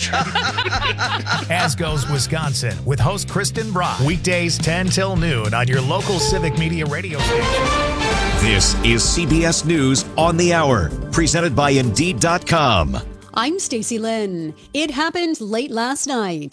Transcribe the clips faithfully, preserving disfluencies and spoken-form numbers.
As goes Wisconsin with host Kristen Brock. Weekdays ten till noon on your local Civic Media radio station. This is C B S News on the Hour, presented by Indeed dot com. I'm Stacey Lynn. It happened late last night.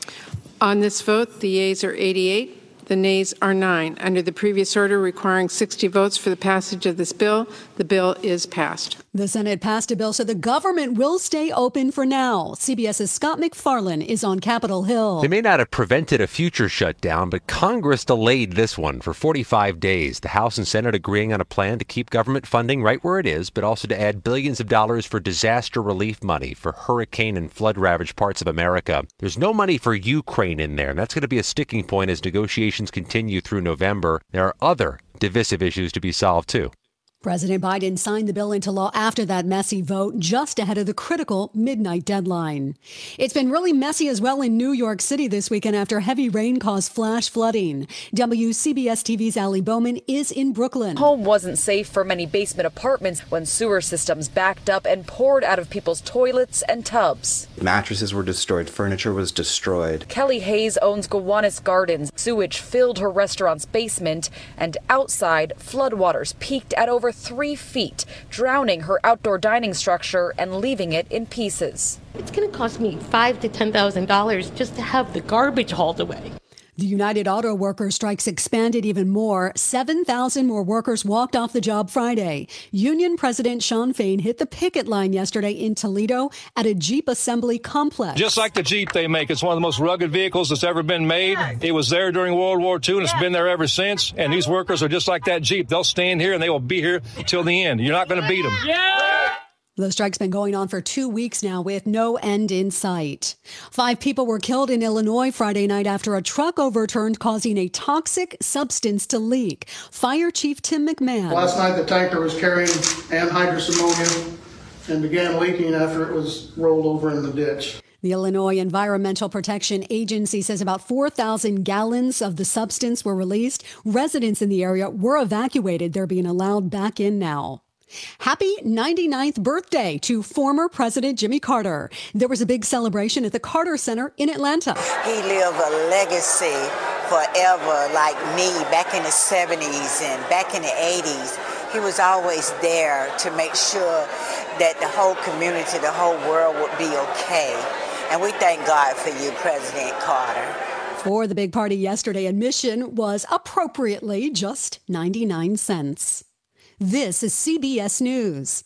On this vote, the yeas are eighty-eight. The nays are nine. Under the previous order requiring sixty votes for the passage of this bill, the bill is passed. The Senate passed a bill so the government will stay open for now. CBS's Scott McFarlane is on Capitol Hill. They may not have prevented a future shutdown, but Congress delayed this one for forty-five days. The House and Senate agreeing on a plan to keep government funding right where it is, but also to add billions of dollars for disaster relief money for hurricane and flood-ravaged parts of America. There's no money for Ukraine in there, and that's going to be a sticking point as negotiations continue through November. There are other divisive issues to be solved, too. President Biden signed the bill into law after that messy vote, just ahead of the critical midnight deadline. It's been really messy as well in New York City this weekend after heavy rain caused flash flooding. W C B S T V's Allie Bowman is in Brooklyn. Home wasn't safe for many basement apartments when sewer systems backed up and poured out of people's toilets and tubs. Mattresses were destroyed. Furniture was destroyed. Kelly Hayes owns Gowanus Gardens. Sewage filled her restaurant's basement, and outside, floodwaters peaked at over three feet, drowning her outdoor dining structure and leaving it in pieces. It's going to cost me five to ten thousand dollars just to have the garbage hauled away. The United Auto Workers strikes expanded even more. seven thousand more workers walked off the job Friday. Union President Shawn Fain hit the picket line yesterday in Toledo at a Jeep assembly complex. Just like the Jeep they make, it's one of the most rugged vehicles that's ever been made. It was there during World War Two, and it's been there ever since. And these workers are just like that Jeep. They'll stand here, and they will be here till the end. You're not going to beat them. Yeah! The strike's been going on for two weeks now with no end in sight. Five people were killed in Illinois Friday night after a truck overturned, causing a toxic substance to leak. Fire Chief Tim McMahon. Last night, the tanker was carrying anhydrous ammonia and began leaking after it was rolled over in the ditch. The Illinois Environmental Protection Agency says about four thousand gallons of the substance were released. Residents in the area were evacuated. They're being allowed back in now. Happy ninety-ninth birthday to former President Jimmy Carter. There was a big celebration at the Carter Center in Atlanta. He lived a legacy forever, like me, back in the seventies and back in the eighties. He was always there to make sure that the whole community, the whole world would be okay. And we thank God for you, President Carter. For the big party yesterday, admission was appropriately just ninety-nine cents. This is C B S News.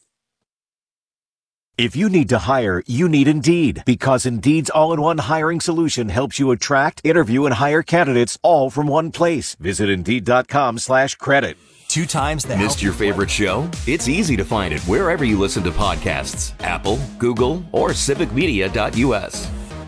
If you need to hire, you need Indeed, because Indeed's all-in-one hiring solution helps you attract, interview, and hire candidates all from one place. Visit Indeed.com slash credit. Two times the Missed your favorite show? It's easy to find it wherever you listen to podcasts. Apple, Google, or civic media dot U S.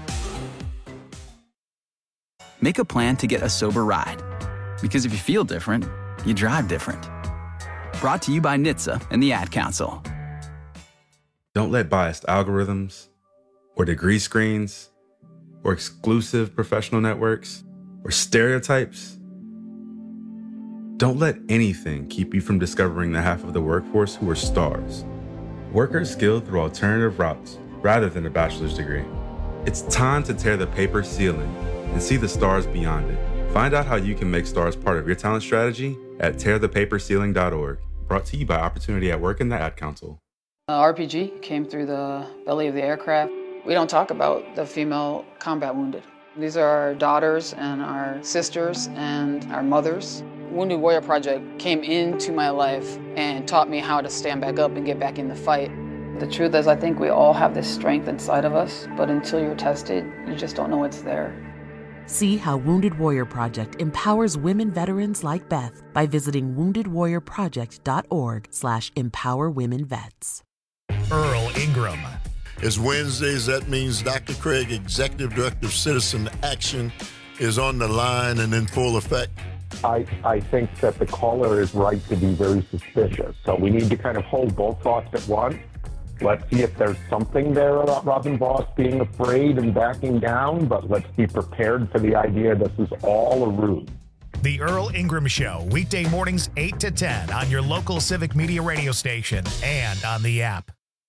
Make a plan to get a sober ride. Because if you feel different, you drive different. Brought to you by N H T S A and the Ad Council. Don't let biased algorithms or degree screens or exclusive professional networks or stereotypes. Don't let anything keep you from discovering the half of the workforce who are stars. Workers skilled through alternative routes rather than a bachelor's degree. It's time to tear the paper ceiling and see the stars beyond it. Find out how you can make stars part of your talent strategy at tear the paper ceiling dot org. Brought to you by Opportunity at Work and the Ad Council. Uh, R P G came through the belly of the aircraft. We don't talk about the female combat wounded. These are our daughters and our sisters and our mothers. Wounded Warrior Project came into my life and taught me how to stand back up and get back in the fight. The truth is, I think we all have this strength inside of us, but until you're tested, you just don't know it's there. See how Wounded Warrior Project empowers women veterans like Beth by visiting wounded warrior project dot org slash empower women vets. Earl Ingram. It's Wednesdays. That means Doctor Craig, Executive Director of Citizen Action, is on the line and in full effect. I, I think that the caller is right to be very suspicious. So we need to kind of hold both thoughts at once. Let's see if there's something there about Robin Vos being afraid and backing down, but let's be prepared for the idea this is all a ruse. The Earl Ingram Show, weekday mornings eight to ten on your local Civic Media radio station and on the app.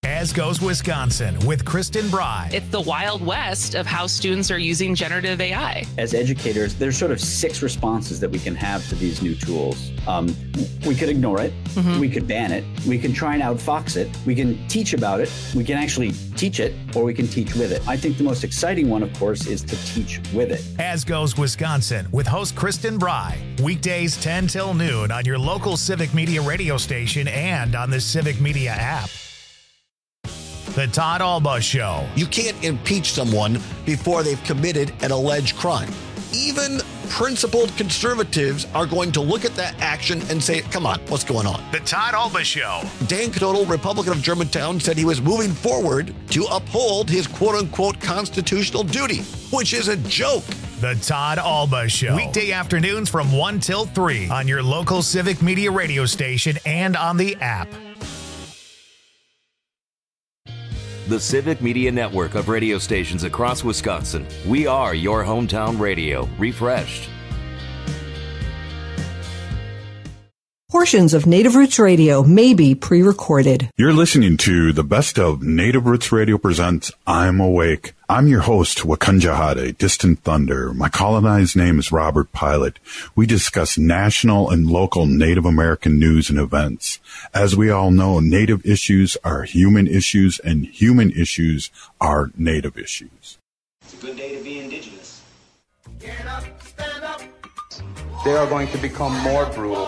As Goes Wisconsin with Kristen Bry. It's the Wild West of how students are using generative A I. As educators, there's sort of six responses that we can have to these new tools. Um, we could ignore it. Mm-hmm. We could ban it. We can try and outfox it. We can teach about it. We can actually teach it, or we can teach with it. I think the most exciting one, of course, is to teach with it. As Goes Wisconsin with host Kristen Bry. Weekdays ten till noon on your local Civic Media radio station and on the Civic Media app. The Todd Alba Show. You can't impeach someone before they've committed an alleged crime. Even principled conservatives are going to look at that action and say, come on, what's going on? The Todd Alba Show. Dan Knodel, Republican of Germantown, said he was moving forward to uphold his quote-unquote constitutional duty, which is a joke. The Todd Alba Show. Weekday afternoons from one till three on your local Civic Media radio station and on the app. The Civic Media Network of radio stations across Wisconsin. We are your hometown radio, refreshed. Portions of Native Roots Radio may be pre-recorded. You're listening to the best of Native Roots Radio presents I'm Awake. I'm your host, Wakanja Distant Thunder. My colonized name is Robert Pilot. We discuss national and local Native American news and events. As we all know, Native issues are human issues, and human issues are Native issues. It's a good day to be Indigenous. Get up, stand up. They are going to become more brutal.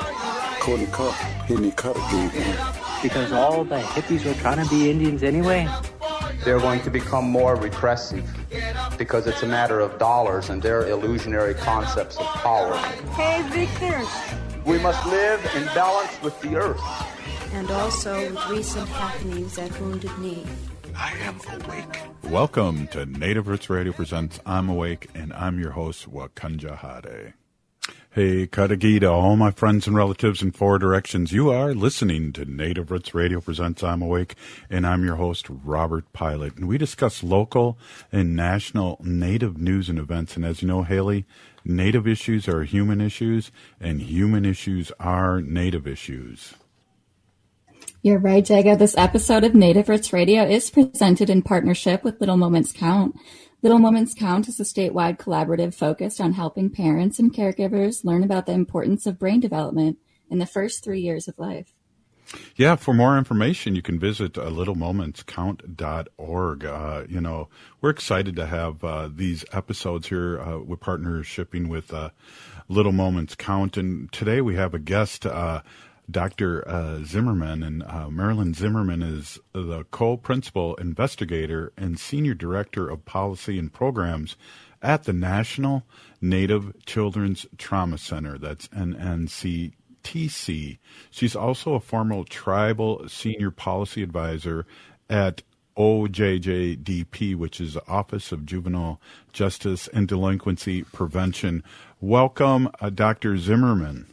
Because all the hippies were trying to be Indians anyway. They're going to become more repressive because it's a matter of dollars and their illusionary concepts of power. Hey, Victor. We must live in balance with the earth. And also with recent happenings at Wounded Knee. I am awake. Welcome to Native Roots Radio presents I'm Awake, and I'm your host, Wakanja Hade. Hey, Katagita, all my friends and relatives in four directions. You are listening to Native Roots Radio presents I'm Awake, and I'm your host, Robert Pilot. And we discuss local and national Native news and events. And as you know, Haley, Native issues are human issues, and human issues are Native issues. You're right, Jago. This episode of Native Roots Radio is presented in partnership with Little Moments Count. Little Moments Count is a statewide collaborative focused on helping parents and caregivers learn about the importance of brain development in the first three years of life. Yeah, for more information, you can visit uh, little moments count dot org. Uh, you know, we're excited to have uh, these episodes here. Uh, we're partnershipping with uh, Little Moments Count, and today we have a guest, uh, Doctor Uh, Zimmerman, and uh, Marilyn Zimmerman is the co-principal investigator and senior director of policy and programs at the National Native Children's Trauma Center. That's N N C T C. She's also a former tribal senior policy advisor at O J J D P, which is the Office of Juvenile Justice and Delinquency Prevention. Welcome, uh, Doctor Zimmerman.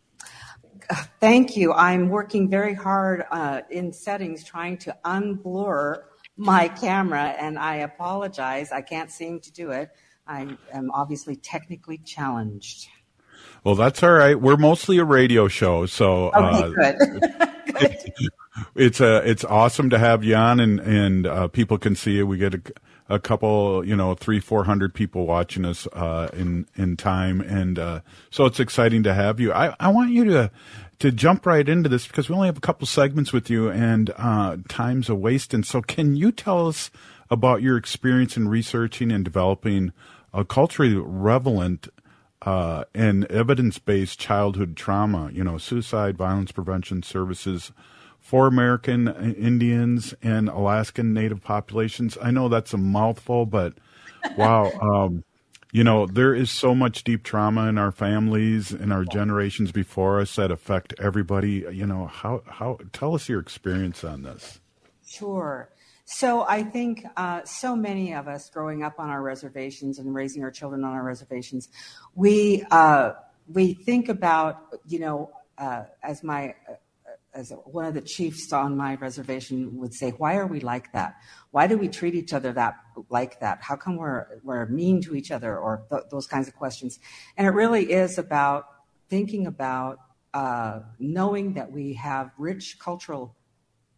Thank you. I'm working very hard uh, in settings trying to unblur my camera, and I apologize. I can't seem to do it. I am obviously technically challenged. Well, that's all right. We're mostly a radio show, so okay, uh, good. it, it's uh, it's awesome to have you on, and and uh, people can see it. We get a, a couple, you know, three, four hundred people watching us uh, in in time, and uh, so it's exciting to have you. I, I want you to to jump right into this because we only have a couple segments with you, and uh, time's a waste. And so, can you tell us about your experience in researching and developing a culturally relevant uh, and evidence-based childhood trauma, you know, suicide, violence prevention services for American Indians and Alaskan Native populations? I know that's a mouthful, but wow, um, you know, there is so much deep trauma in our families and our generations before us that affect everybody. You know, how, how, tell us your experience on this. Sure. So I think uh, so many of us growing up on our reservations and raising our children on our reservations, we, uh, we think about, you know, uh, as my, uh, as one of the chiefs on my reservation would say, why are we like that? Why do we treat each other that like that? How come we're we're mean to each other, or th- those kinds of questions? And it really is about thinking about uh, knowing that we have rich cultural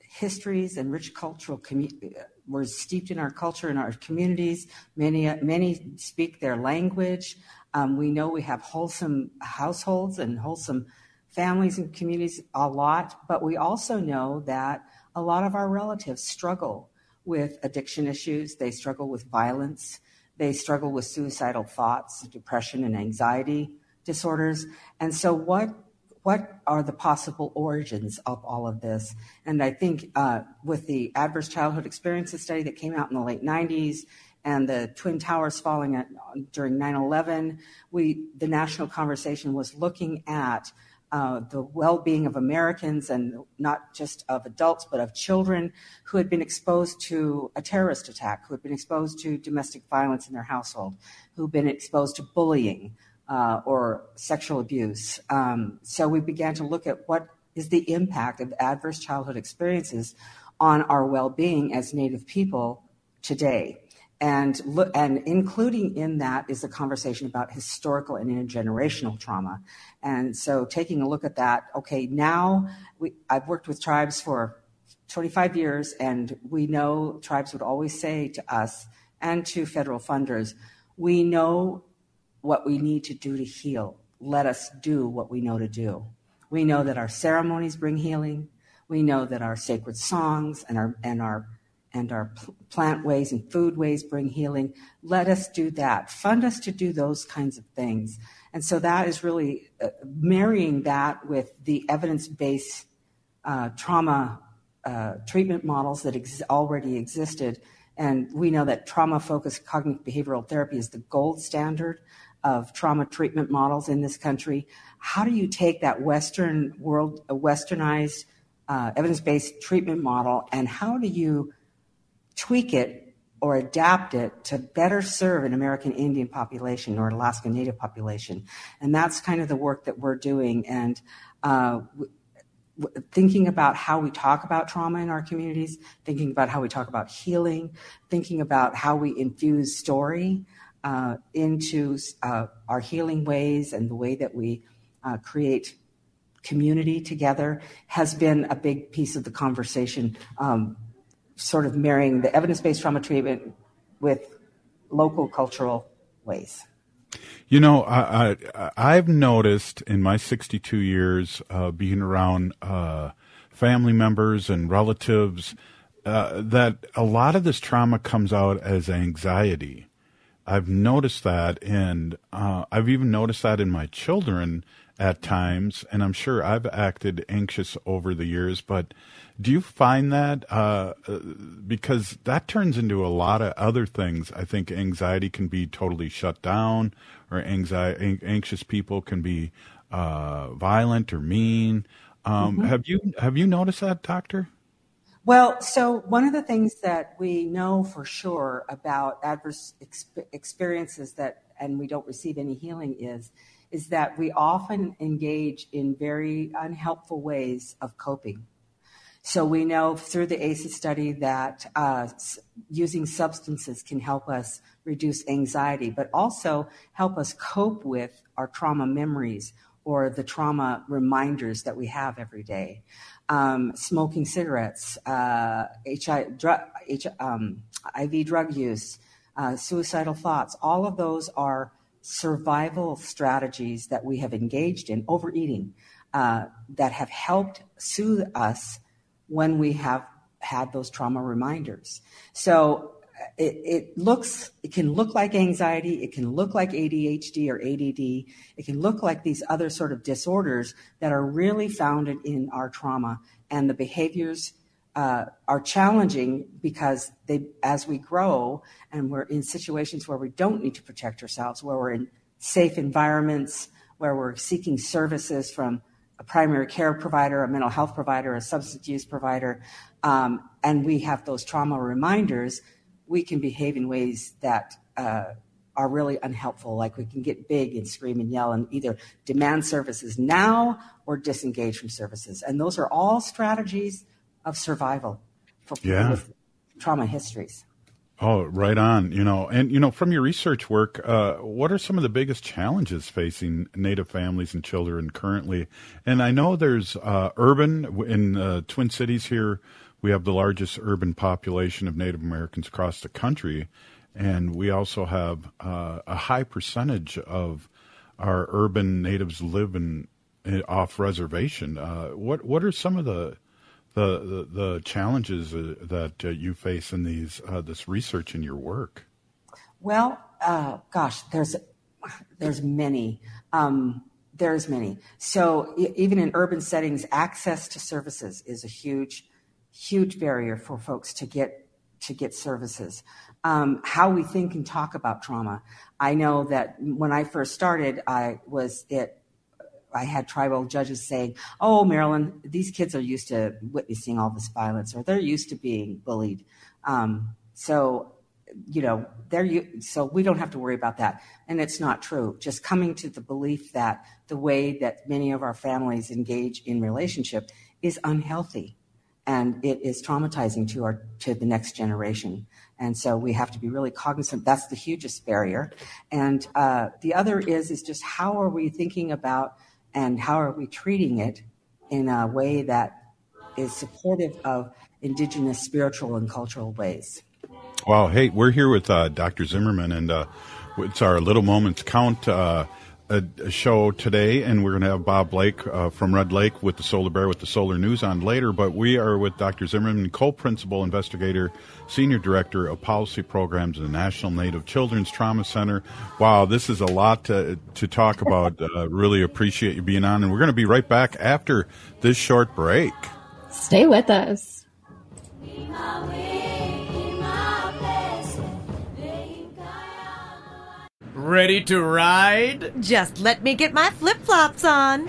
histories and rich cultural commu- we're steeped in our culture in our communities. Many many speak their language. Um, we know we have wholesome households and wholesome families and communities a lot, but we also know that a lot of our relatives struggle with addiction issues. They struggle with violence. They struggle with suicidal thoughts, depression, and anxiety disorders. And so what what are the possible origins of all of this? And I think uh, with the Adverse Childhood Experiences study that came out in the late nineties and the Twin Towers falling at, during nine eleven, we the national conversation was looking at uh, the well-being of Americans, and not just of adults, but of children who had been exposed to a terrorist attack, who had been exposed to domestic violence in their household, who had been exposed to bullying uh, or sexual abuse. Um, so we began to look at what is the impact of adverse childhood experiences on our well-being as Native people today. And look, and including in that is a conversation about historical and intergenerational trauma. And so taking a look at that, okay, now we, I've worked with tribes for twenty-five years, and we know tribes would always say to us and to federal funders, we know what we need to do to heal. Let us do what we know to do. We know that our ceremonies bring healing. We know that our sacred songs and our and our and our plant ways and food ways bring healing. Let us do that. Fund us to do those kinds of things. And so that is really uh, marrying that with the evidence-based uh, trauma uh, treatment models that ex- already existed. And we know that trauma-focused cognitive behavioral therapy is the gold standard of trauma treatment models in this country. How do you take that Western world, a westernized uh, evidence-based treatment model, and how do you tweak it or adapt it to better serve an American Indian population or Alaska Native population? And that's kind of the work that we're doing. And uh, w- w- thinking about how we talk about trauma in our communities, thinking about how we talk about healing, thinking about how we infuse story uh, into uh, our healing ways and the way that we uh, create community together has been a big piece of the conversation. Um, sort of marrying the evidence-based trauma treatment with local cultural ways. You know, I, I, I've noticed in my sixty-two years uh, being around uh, family members and relatives uh, that a lot of this trauma comes out as anxiety. I've noticed that, and uh, I've even noticed that in my children at times, and I'm sure I've acted anxious over the years, but do you find that, uh, because that turns into a lot of other things. I think anxiety can be totally shut down, or anxiety, anxious people can be uh, violent or mean. Um, mm-hmm. Have you have you noticed that, Doctor? Well, so one of the things that we know for sure about adverse exp- experiences that, and we don't receive any healing is, is that we often engage in very unhelpful ways of coping. So we know through the A C E study that uh, using substances can help us reduce anxiety, but also help us cope with our trauma memories or the trauma reminders that we have every day. Um, smoking cigarettes, uh, H I, drug, H, um, I V drug use, uh, suicidal thoughts, all of those are survival strategies that we have engaged in, overeating, uh, that have helped soothe us when we have had those trauma reminders. So it, it looks, it can look like anxiety, it can look like A D H D or A D D, it can look like these other sort of disorders that are really founded in our trauma, and the behaviors uh, are challenging because they, as we grow and we're in situations where we don't need to protect ourselves, where we're in safe environments, where we're seeking services from a primary care provider, a mental health provider, a substance use provider, um, and we have those trauma reminders, we can behave in ways that uh, are really unhelpful. Like we can get big and scream and yell and either demand services now or disengage from services. And those are all strategies of survival for people yeah. with trauma histories. Oh, right on. You know, and, you know, from your research work, uh, what are some of the biggest challenges facing Native families and children currently? And I know there's uh, urban in uh, Twin Cities here we have the largest urban population of Native Americans across the country, and we also have uh, a high percentage of our urban natives live in, in off reservation. Uh, what what are some of the the the, the challenges uh, that uh, you face in these uh, this research in your work? Well, uh, gosh, there's there's many. Um, there's many. So e- even in urban settings, access to services is a huge, huge barrier for folks to get to get services. Um, how we think and talk about trauma. I know that when I first started, I was it. I had tribal judges saying, "Oh, Marilyn, these kids are used to witnessing all this violence, or they're used to being bullied." Um, so, you know, they're so we don't have to worry about that. And it's not true. Just coming to the belief that the way that many of our families engage in relationship is unhealthy, and it is traumatizing to our to the next generation. And so we have to be really cognizant. That's the hugest barrier. And uh, the other is is just how are we thinking about and how are we treating it in a way that is supportive of Indigenous spiritual and cultural ways. Wow. Hey, we're here with uh, Doctor Zimmerman, and uh, it's our Little Moments Count uh, a, a show today, and we're going to have Bob Blake uh, from Red Lake with the Solar Bear with the Solar News on later, but we are with Doctor Zimmerman, co-principal investigator, senior director of policy programs at the National Native Children's Trauma Center. Wow, this is a lot to, to talk about. Uh, really appreciate you being on, and we're going to be right back after this short break. Stay with us. Ready to ride? Just let me get my flip-flops on.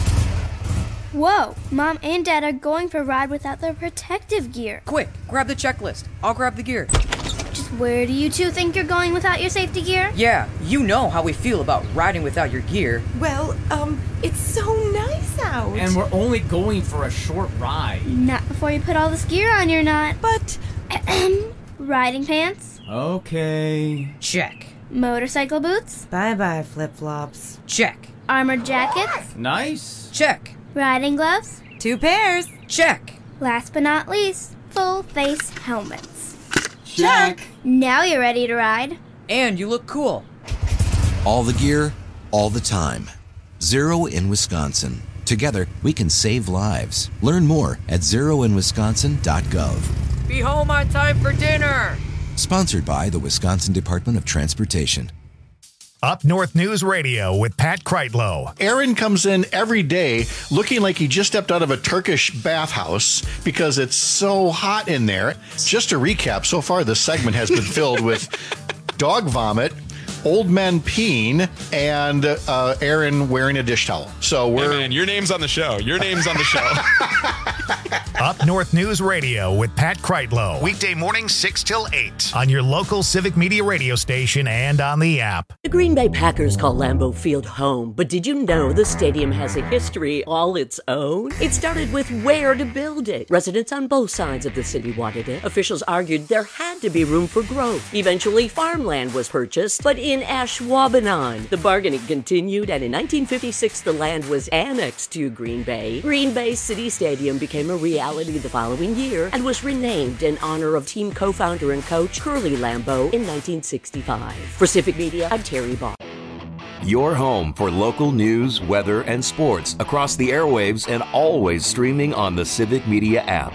Whoa, Mom and Dad are going for a ride without their protective gear. Quick, grab the checklist. I'll grab the gear. Just where do you two think you're going without your safety gear? Yeah, you know how we feel about riding without your gear. Well, um, it's so nice out. And we're only going for a short ride. Not before you put all this gear on your knot. But... Riding pants? Okay. Check. Motorcycle boots? Bye-bye, flip-flops. Check. Armored jackets? Nice. Check. Riding gloves? Two pairs. Check. Last but not least, full face helmets. Check. Now you're ready to ride. And you look cool. All the gear, all the time. Zero in Wisconsin. Together, we can save lives. Learn more at zero in wisconsin dot gov. Be home on time for dinner. Sponsored by the Wisconsin Department of Transportation. Up North News Radio with Pat Kreitlow. Aaron comes in every day looking like he just stepped out of a Turkish bathhouse because it's so hot in there. Just to recap, so far this segment has been filled with dog vomit, old men peeing, and uh, Aaron wearing a dish towel. So we're hey man, your name's on the show. Your name's on the show. Up North News Radio with Pat Kreitlow. Weekday mornings six till eight on your local Civic Media radio station and on the app. The Green Bay Packers call Lambeau Field home, but did you know the stadium has a history all its own? It started with where to build it. Residents on both sides of the city wanted it. Officials argued there had to be room for growth. Eventually, farmland was purchased, but in Ashwaubenon, the bargaining continued, and in nineteen fifty-six, the land was annexed to Green Bay. Green Bay City Stadium became a reality the following year and was renamed in honor of team co-founder and coach Curly Lambeau in nineteen sixty-five. For Civic Media, I'm Terry Ball. Your home for local news, weather, and sports across the airwaves and always streaming on the Civic Media app.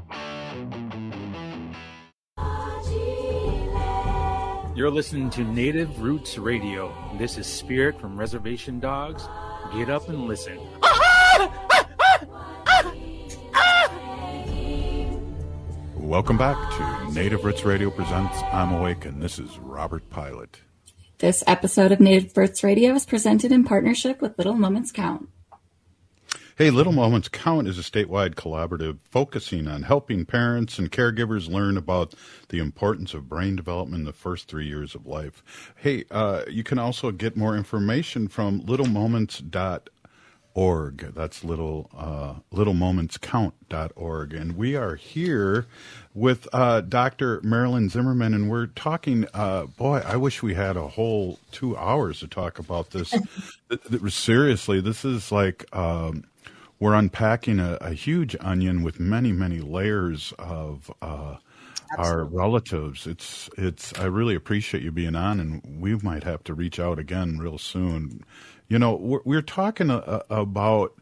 You're listening to Native Roots Radio. This is Spirit from Reservation Dogs. Get up and listen. Welcome back to Native Roots Radio presents I'm Awake, and this is Robert Pilot. This episode of Native Roots Radio is presented in partnership with Little Moments Count. Hey, Little Moments Count is a statewide collaborative focusing on helping parents and caregivers learn about the importance of brain development in the first three years of life. Hey, uh, you can also get more information from little moments dot org. That's little uh, little moments count dot org. And we are here with uh, Doctor Marilyn Zimmerman, and we're talking, uh, boy, I wish we had a whole two hours to talk about this. Seriously, this is like... Um, we're unpacking a, a huge onion with many, many layers of uh, our relatives. It's, it's, I really appreciate you being on, and we might have to reach out again real soon. You know, we're, we're talking a, a, about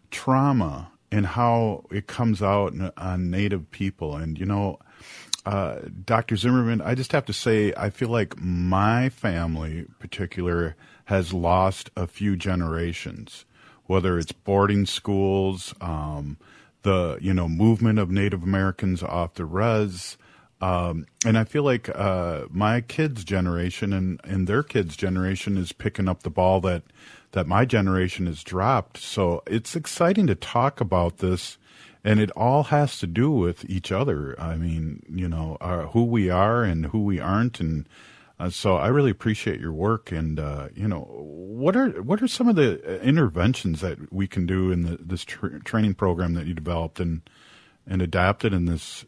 trauma and how it comes out on Native people. And, you know, uh, Doctor Zimmerman, I just have to say, I feel like my family in particular has lost a few generations, whether it's boarding schools, um, the, you know, movement of Native Americans off the res. Um, and I feel like uh, my kids' generation and, and their kids' generation is picking up the ball that, that my generation has dropped. So it's exciting to talk about this, and it all has to do with each other. I mean, you know, our, who we are and who we aren't. And uh, so I really appreciate your work. And, uh, you know, what are what are some of the interventions that we can do in the, this tra- training program that you developed and, and adapted in this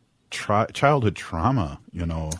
Tra- childhood trauma, you know?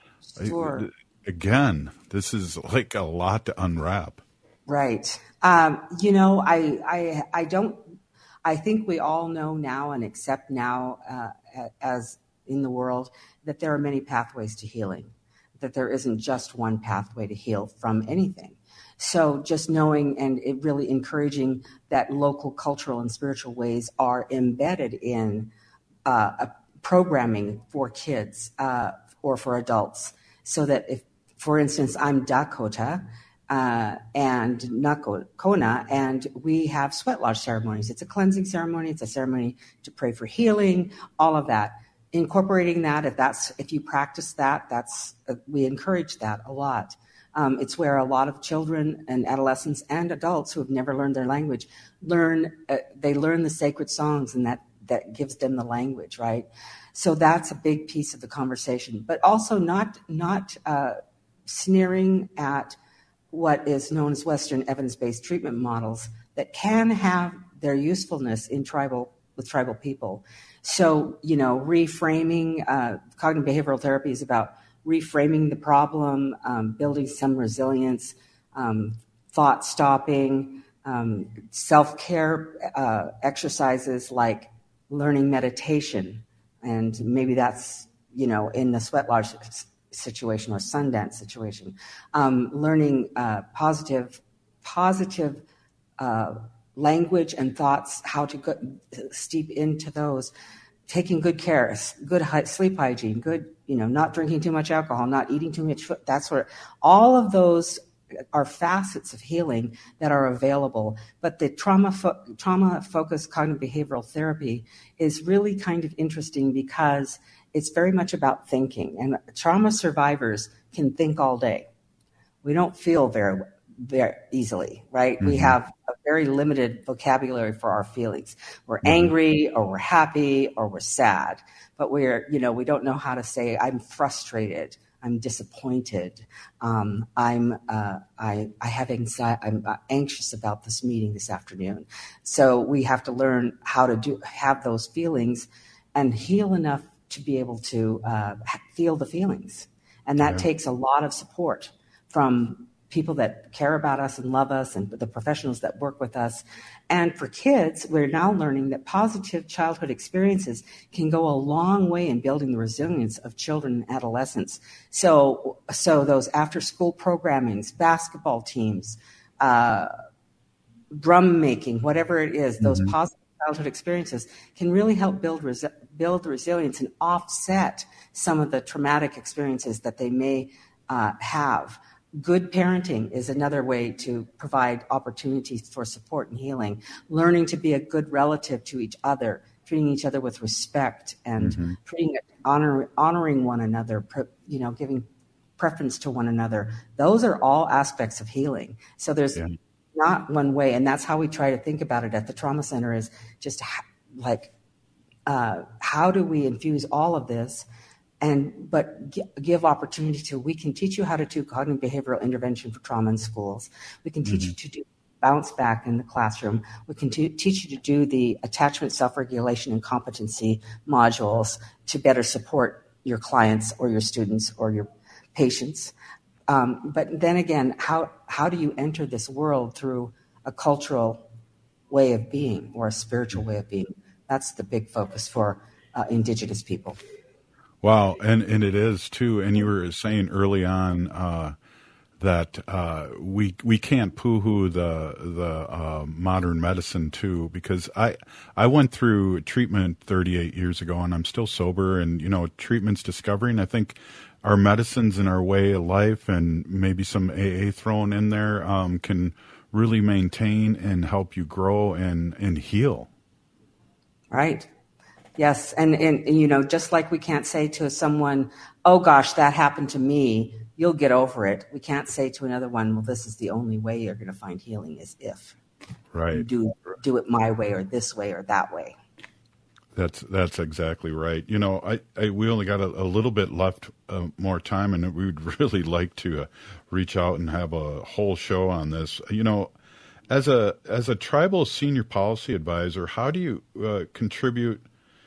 Sure. I, again, this is like a lot to unwrap. Right. Um, you know, I, I, I don't, I think we all know now and accept now, uh, as in the world, that there are many pathways to healing, that there isn't just one pathway to heal from anything. So just knowing and it really encouraging that local cultural and spiritual ways are embedded in uh, a programming for kids uh, or for adults, so that if, for instance, I'm Dakota uh, and Nakona, and we have sweat lodge ceremonies. It's a cleansing ceremony. It's a ceremony to pray for healing, all of that. Incorporating that, if that's if you practice that, that's uh, we encourage that a lot. Um, it's where a lot of children and adolescents and adults who have never learned their language learn. Uh, they learn the sacred songs, and that that gives them the language, right? So that's a big piece of the conversation, but also not not uh, sneering at what is known as Western evidence-based treatment models that can have their usefulness in tribal with tribal people. So, you know, reframing uh, cognitive behavioral therapy is about reframing the problem, um, building some resilience, um, thought stopping, um, self-care uh, exercises like learning meditation. And maybe that's, you know, in the sweat lodge situation or Sundance situation, um, learning uh, positive, positive uh, language and thoughts, how to go, steep into those, taking good care, good sleep hygiene, good, you know, not drinking too much alcohol, not eating too much food, that sort of, all of those are facets of healing that are available. But the trauma fo- trauma focused cognitive behavioral therapy is really kind of interesting because it's very much about thinking, and trauma survivors can think all day. We don't feel very very easily, right? Mm-hmm. We have a very limited vocabulary for our feelings. We're mm-hmm. angry, or we're happy, or we're sad, but we're, you know, we don't know how to say, I'm frustrated, I'm disappointed, um, I'm, uh, I, I have anxiety, I'm anxious about this meeting this afternoon. So we have to learn how to do, have those feelings and heal enough to be able to uh, feel the feelings. And that yeah. takes a lot of support from people that care about us and love us, and the professionals that work with us. And for kids, we're now learning that positive childhood experiences can go a long way in building the resilience of children and adolescents. So, so those after-school programmings, basketball teams, uh, drum making, whatever it is, those mm-hmm. positive childhood experiences can really help build resi- build resilience and offset some of the traumatic experiences that they may uh, have. Good parenting is another way to provide opportunities for support and healing. Learning to be a good relative to each other, treating each other with respect, and mm-hmm. treating honor, honoring one another, you know, giving preference to one another. Those are all aspects of healing. So there's yeah. not one way, and that's how we try to think about it at the trauma center. Is just ha- like, uh, how do we infuse all of this? And but g- give opportunity to, we can teach you how to do cognitive behavioral intervention for trauma in schools. We can teach mm-hmm. you to do bounce back in the classroom. We can t- teach you to do the attachment, self-regulation, and competency modules to better support your clients or your students or your patients. Um, but then again, how how do you enter this world through a cultural way of being or a spiritual way of being. That's the big focus for uh, Indigenous people. Wow, and, and it is too. And you were saying early on uh, that uh, we we can't poo-hoo the the uh, modern medicine too, because I I went through treatment thirty-eight years ago, and I'm still sober. And you know, treatment's discovering. I think our medicines and our way of life, and maybe some A A thrown in there, um, can really maintain and help you grow and and heal. Right. Yes, and, and and you know, just like we can't say to someone, "Oh gosh, that happened to me. You'll get over it." We can't say to another one, "Well, this is the only way you're going to find healing is if right. you do do it my way or this way or that way." That's that's exactly right. You know, I, I we only got a, a little bit left uh, more time, and we would really like to uh, reach out and have a whole show on this. You know, as a as a tribal senior policy advisor, how do you uh, contribute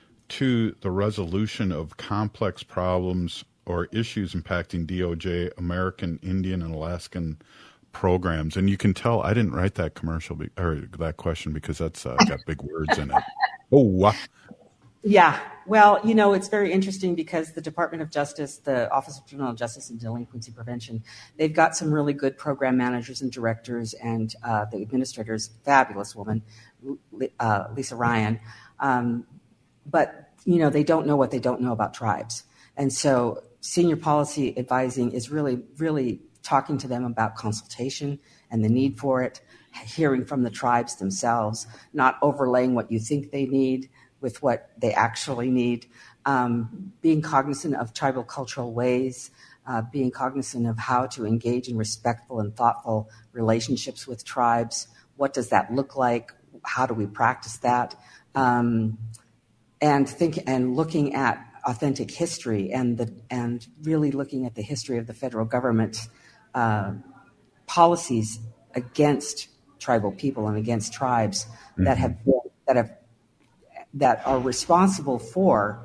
to the resolution of complex problems or issues impacting D O J, American Indian, and Alaskan programs? And you can tell I didn't write that commercial be, or that question because that's uh, got big words in it. Oh, wow. Yeah. Well, you know, it's very interesting because the Department of Justice, the Office of Juvenile Justice and Delinquency Prevention, they've got some really good program managers and directors, and uh, the administrator's fabulous woman, uh, Lisa Ryan. Um, but, you know, they don't know what they don't know about tribes. And so senior policy advising is really, really talking to them about consultation and the need for it, hearing from the tribes themselves, not overlaying what you think they need with what they actually need, um, being cognizant of tribal cultural ways, uh, being cognizant of how to engage in respectful and thoughtful relationships with tribes. What does that look like? How do we practice that? Um, and think and looking at authentic history and the and really looking at the history of the federal government's uh, policies against tribal people and against tribes mm-hmm. that have been, that have that are responsible for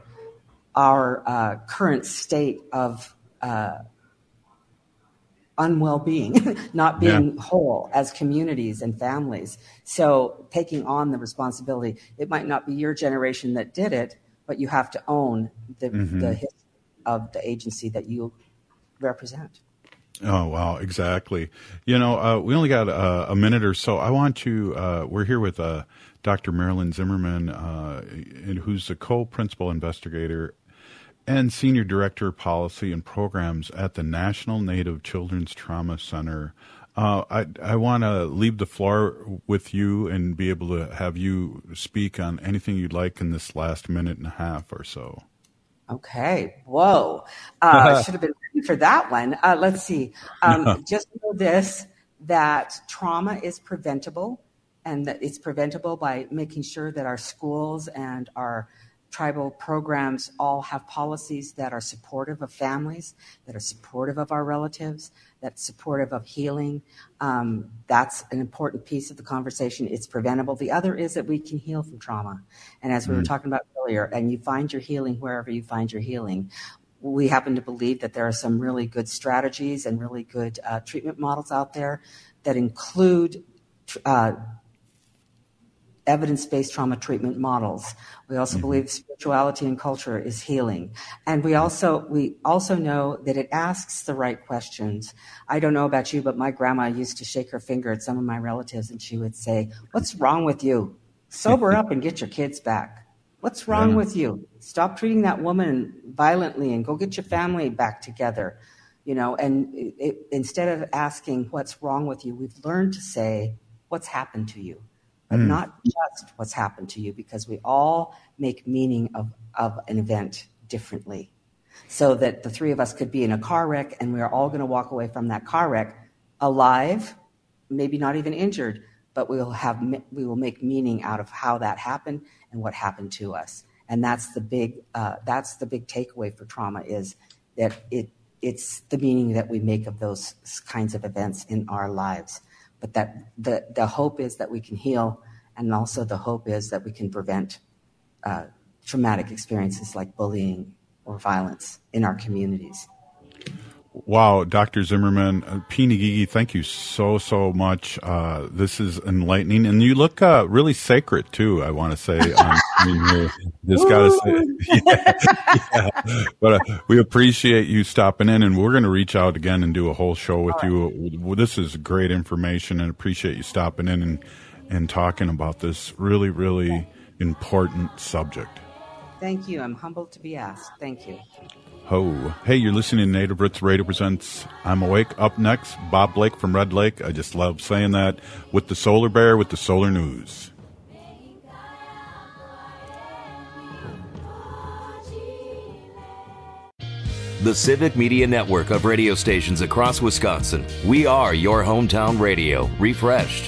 our uh, current state of uh, unwell being, not being yeah. whole as communities and families. So taking on the responsibility, it might not be your generation that did it, but you have to own the, mm-hmm. the history of the agency that you represent. Oh, wow, exactly. You know, uh, we only got uh, a minute or so. I want to, uh, we're here with uh, Doctor Marilyn Zimmerman, uh, who's the co-principal investigator and Senior Director of Policy and Programs at the National Native Children's Trauma Center. Uh, I, I want to leave the floor with you and be able to have you speak on anything you'd like in this last minute and a half or so. Okay. Whoa. Uh, I should have been ready for that one. Uh, let's see. Um, just know this, that trauma is preventable, and that it's preventable by making sure that our schools and our tribal programs all have policies that are supportive of families, that are supportive of our relatives, that's supportive of healing. Um, that's an important piece of the conversation. It's preventable. The other is that we can heal from trauma. And as we mm. were talking about earlier, and you find your healing wherever you find your healing. We happen to believe that there are some really good strategies and really good uh, treatment models out there that include uh, evidence-based trauma treatment models. We also mm-hmm. believe spirituality and culture is healing. And we also we also know that it asks the right questions. I don't know about you, but my grandma used to shake her finger at some of my relatives and she would say, "What's wrong with you? Sober up and get your kids back. What's wrong yeah. with you? Stop treating that woman violently and go get your family back together." You know, and it, it, instead of asking what's wrong with you, we've learned to say, what's happened to you? But mm. not just what's happened to you, because we all make meaning of, of an event differently. So that the three of us could be in a car wreck and we're all going to walk away from that car wreck alive, maybe not even injured, but we will have we will make meaning out of how that happened and what happened to us. And that's the big uh, that's the big takeaway for trauma, is that it it's the meaning that we make of those kinds of events in our lives. But that the, the hope is that we can heal, and also the hope is that we can prevent uh, traumatic experiences like bullying or violence in our communities. Wow, Doctor Zimmerman, uh, P. Ngigi, thank you so, so much. Uh, this is enlightening. And you look uh, really sacred, too, I want to say. Um, I mean, you just got to say. Yeah, yeah. But uh, we appreciate you stopping in, and we're going to reach out again and do a whole show with you. This is great information, and appreciate you stopping in and, and talking about this really, really important subject. Thank you. I'm humbled to be asked. Thank you. Ho. Hey, you're listening to Native Roots Radio presents I'm Awake. Up next, Bob Blake from Red Lake. I just love saying that. With the Solar Bear, with the Solar News. The Civic Media Network of radio stations across Wisconsin. We are your hometown radio, refreshed.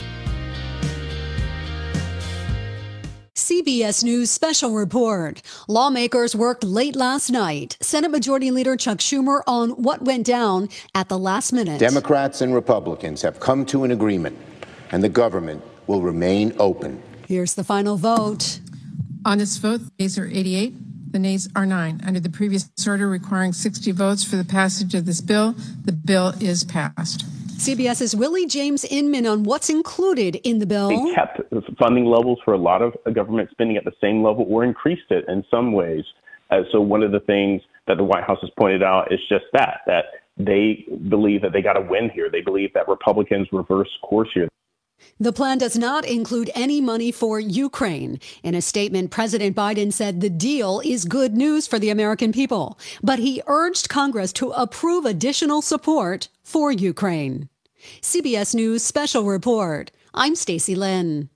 C B S News Special Report. Lawmakers worked late last night. Senate Majority Leader Chuck Schumer on what went down at the last minute. Democrats and Republicans have come to an agreement, and the government will remain open. Here's the final vote. On this vote, the ayes are eighty-eight. The nays are nine. Under the previous order requiring sixty votes for the passage of this bill, the bill is passed. CBS's Willie James Inman on what's included in the bill. They kept funding levels for a lot of government spending at the same level or increased it in some ways. Uh, so one of the things that the White House has pointed out is just that, that they believe that they got to win here. They believe that Republicans reverse course here. The plan does not include any money for Ukraine. In a statement, President Biden said the deal is good news for the American people, but he urged Congress to approve additional support for Ukraine. C B S News Special Report. I'm Stacey Lynn.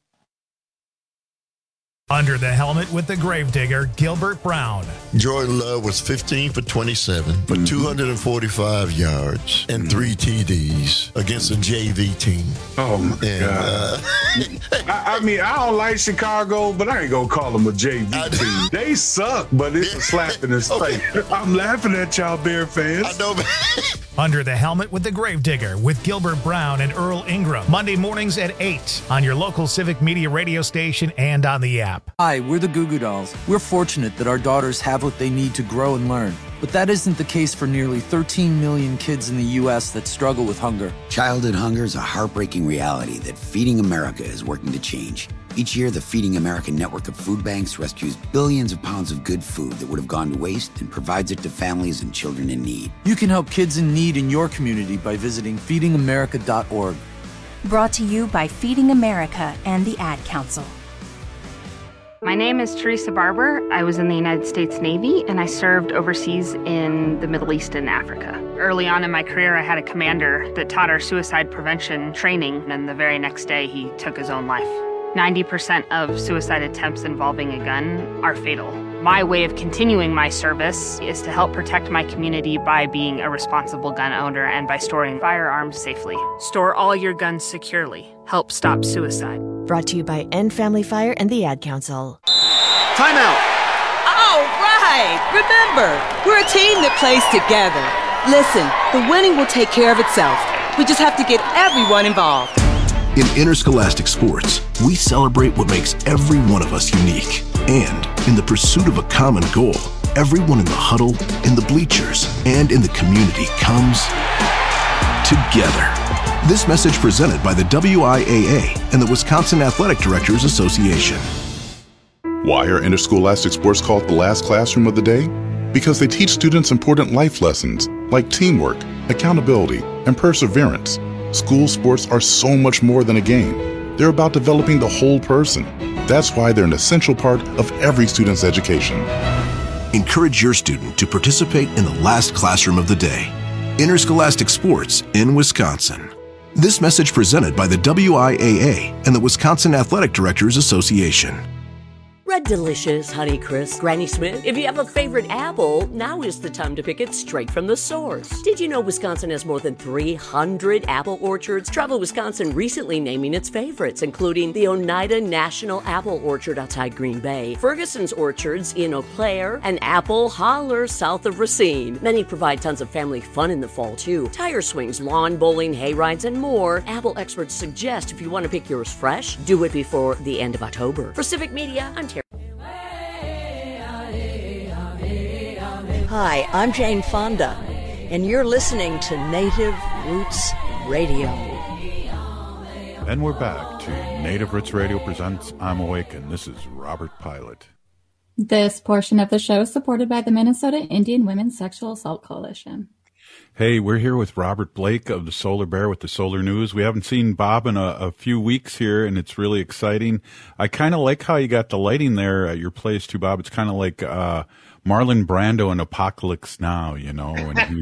Under the helmet with the gravedigger, Gilbert Brown. Jordan Love was fifteen for twenty-seven for mm-hmm. two hundred forty-five yards and mm-hmm. three T Ds against a J V team. Oh, my and, God. Uh, I, I mean, I don't like Chicago, but I ain't going to call them a J V team. They suck, but it's a slap in the face. Okay. I'm laughing at y'all Bear fans. I know, man. Under the helmet with the gravedigger with Gilbert Brown and Earl Ingram. Monday mornings at eight on your local Civic Media radio station and on the app. Hi, we're the Goo Goo Dolls. We're fortunate that our daughters have what they need to grow and learn. But that isn't the case for nearly thirteen million kids in the U S that struggle with hunger. Childhood hunger is a heartbreaking reality that Feeding America is working to change. Each year, the Feeding America network of food banks rescues billions of pounds of good food that would have gone to waste and provides it to families and children in need. You can help kids in need in your community by visiting feeding america dot org. Brought to you by Feeding America and the Ad Council. My name is Teresa Barber. I was in the United States Navy, and I served overseas in the Middle East and Africa. Early on in my career, I had a commander that taught our suicide prevention training, and the very next day, he took his own life. ninety percent of suicide attempts involving a gun are fatal. My way of continuing my service is to help protect my community by being a responsible gun owner and by storing firearms safely. Store all your guns securely. Help stop suicide. Brought to you by End Family Fire and the Ad Council. Time out! All right! Remember, we're a team that plays together. Listen, the winning will take care of itself. We just have to get everyone involved. In interscholastic sports, we celebrate what makes every one of us unique. And in the pursuit of a common goal, everyone in the huddle, in the bleachers, and in the community comes together. This message presented by the W I A A and the Wisconsin Athletic Directors Association. Why are interscholastic sports called the last classroom of the day? Because they teach students important life lessons like teamwork, accountability, and perseverance. School sports are so much more than a game. They're about developing the whole person. That's why they're an essential part of every student's education. Encourage your student to participate in the last classroom of the day. Interscholastic sports in Wisconsin. This message presented by the W I A A and the Wisconsin Athletic Directors Association. Red Delicious, Honeycrisp, Granny Smith. If you have a favorite apple, now is the time to pick it straight from the source. Did you know Wisconsin has more than three hundred apple orchards? Travel Wisconsin recently naming its favorites, including the Oneida National Apple Orchard outside Green Bay, Ferguson's Orchards in Eau Claire, and Apple Holler south of Racine. Many provide tons of family fun in the fall, too. Tire swings, lawn bowling, hay rides, and more. Apple experts suggest if you want to pick yours fresh, do it before the end of October. For Civic Media, I'm Terry. Hi, I'm Jane Fonda. and you're listening to Native Roots Radio. And we're back to Native Roots Radio presents I'm Awakened. This is Robert Pilot. This portion of the show is supported by the Minnesota Indian Women's Sexual Assault Coalition. Hey, we're here with Robert Blake of the Solar Bear with the Solar News. We haven't seen Bob in a, a few weeks here, and it's really exciting. I kind of like how you got the lighting there at your place, too, Bob. It's kind of like uh, Marlon Brando in Apocalypse Now, you know. And he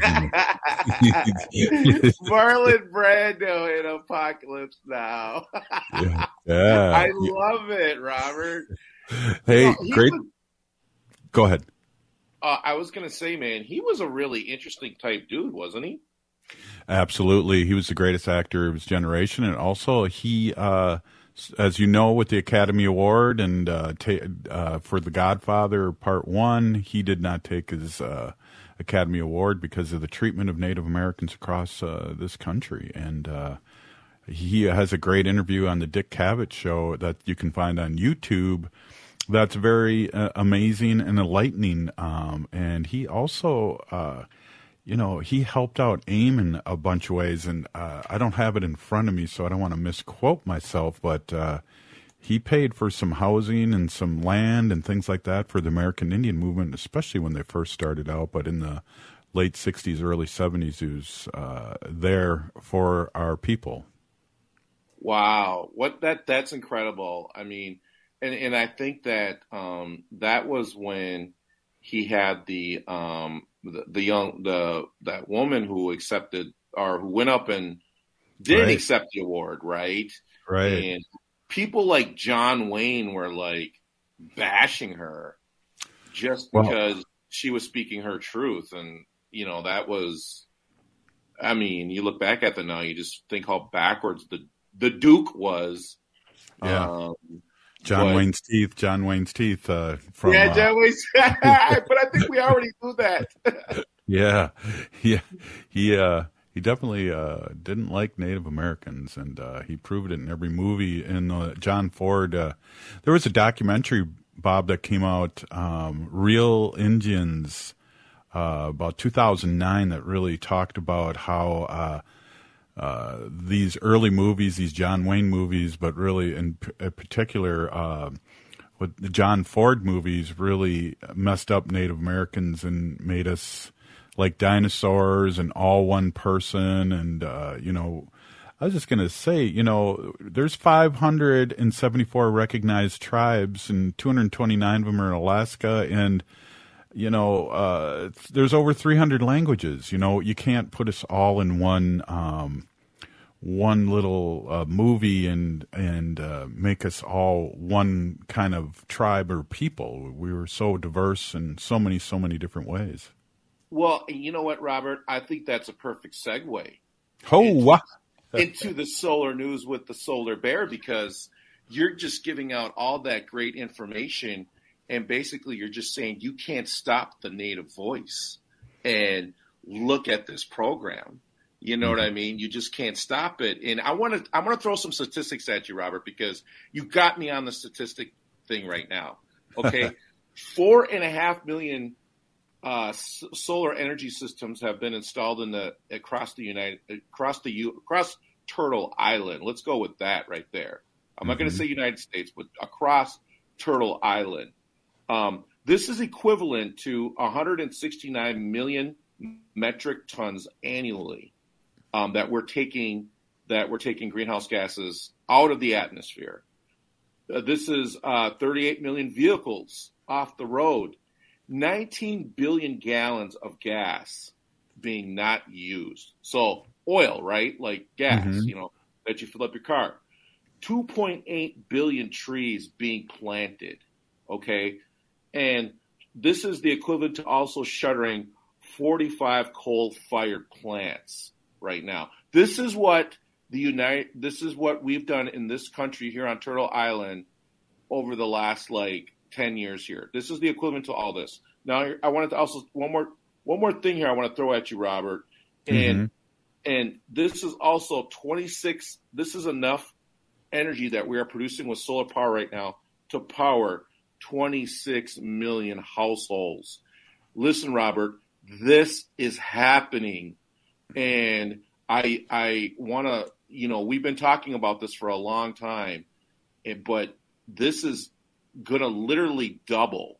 was in Marlon Brando in Apocalypse Now. yeah. yeah. I love it, Robert. Hey, well, great. Was, Go ahead. Uh, I was going to say, man, he was a really interesting type dude, wasn't he? Absolutely. He was the greatest actor of his generation. And also he, uh, as you know, with the Academy Award and uh, ta- uh, for The Godfather Part One, he did not take his uh, Academy Award because of the treatment of Native Americans across uh, this country. And uh, he has a great interview on the Dick Cavett Show that you can find on YouTube. That's very uh, amazing and enlightening. Um, and he also, uh, you know, he helped out AIM in a bunch of ways. And uh, I don't have it in front of me, so I don't want to misquote myself. But uh, he paid for some housing and some land and things like that for the American Indian movement, especially when they first started out. But in the late sixties, early seventies, he was uh, there for our people. Wow. What that that's incredible. I mean, And and I think that um, that was when he had the, um, the the young the that woman who accepted or who went up and did Right. accept the award, right? Right. And people like John Wayne were like bashing her just Well- because she was speaking her truth, and you know that was. I mean, you look back at it now, you just think how backwards the the Duke was. Yeah. Um, John but- Wayne's teeth, John Wayne's teeth uh, from yeah, uh, John Wayne's. But I think we already knew that. Yeah, yeah, he uh, he definitely uh, didn't like Native Americans, and uh, he proved it in every movie. In uh, John Ford, uh, there was a documentary, Bob, that came out, um, Real Indians, uh, about two thousand nine, that really talked about how uh, uh, these early movies, these John Wayne movies, but really in p- in particular. Uh, What the John Ford movies really messed up Native Americans and made us like dinosaurs and all one person. And, uh, you know, I was just going to say, you know, there's five hundred seventy-four recognized tribes and two hundred twenty-nine of them are in Alaska. And, you know, uh, there's over three hundred languages. You know, you can't put us all in one, um, one little uh, movie and and uh, make us all one kind of tribe or people. We were so diverse in so many, so many different ways. Well, you know what, Robert? I think that's a perfect segue Oh, into, wow. into the solar news with the Solar Bear, because you're just giving out all that great information, and basically you're just saying you can't stop the Native voice. And look at this program. You know what I mean? You just can't stop it. And I want to I want to throw some statistics at you, Robert, because you got me on the statistic thing right now. Okay, four and a half million uh, s- solar energy systems have been installed in the across the United across the U, across Turtle Island. Let's go with that right there. I'm not going to say United States, but across Turtle Island. Um, this is equivalent to one hundred sixty-nine million metric tons annually. Um, that we're taking that we're taking greenhouse gases out of the atmosphere. Uh, this is uh, thirty-eight million vehicles off the road, nineteen billion gallons of gas being not used. So oil, right? Like gas, Mhm. you know, that you fill up your car. two point eight billion trees being planted, okay? And this is the equivalent to also shuttering forty-five coal-fired plants right now. This is what the United. This is what we've done in this country here on Turtle Island over the last like ten years here. This is the equivalent to all this. Now, I wanted to also one more one more thing here. I want to throw at you, Robert, and and this is also twenty-six. This is enough energy that we are producing with solar power right now to power twenty-six million households. Listen, Robert. this is happening. And I I want to, you know, we've been talking about this for a long time, but this is going to literally double,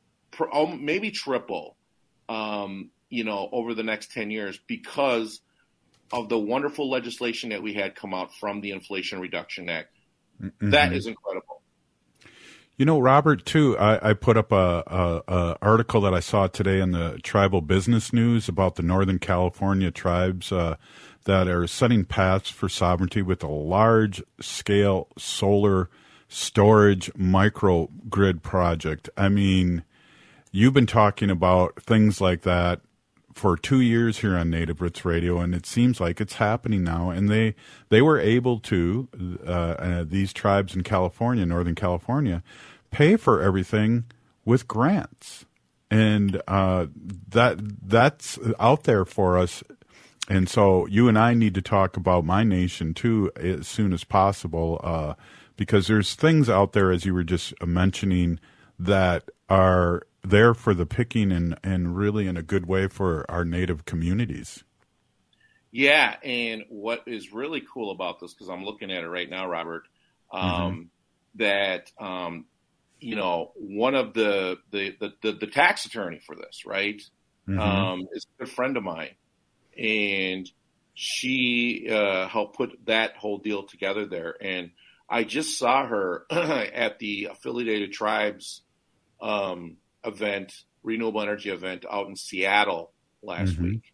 maybe triple, um, you know, over the next ten years because of the wonderful legislation that we had come out from the Inflation Reduction Act. Mm-hmm. That is incredible. You know, Robert, too, I, I put up a, a, a article that I saw today in the Tribal Business News about the Northern California tribes uh, that are setting paths for sovereignty with a large-scale solar storage microgrid project. I mean, you've been talking about things like that for two years here on Native Roots Radio, and it seems like it's happening now. And they they were able to, uh, uh, these tribes in California, Northern California, pay for everything with grants. And uh, that that's out there for us. And so you and I need to talk about My Nation, too, as soon as possible, uh, because there's things out there, as you were just mentioning, that are there for the picking and, and really in a good way for our Native communities. Yeah, and what is really cool about this, because I'm looking at it right now, Robert, um, mm-hmm. that, um, you know, one of the the, the, the the tax attorney for this, right, mm-hmm. um, is a good friend of mine. And she uh, helped put that whole deal together there. And I just saw her at the Affiliated Tribes um, event, renewable energy event out in Seattle last mm-hmm. week.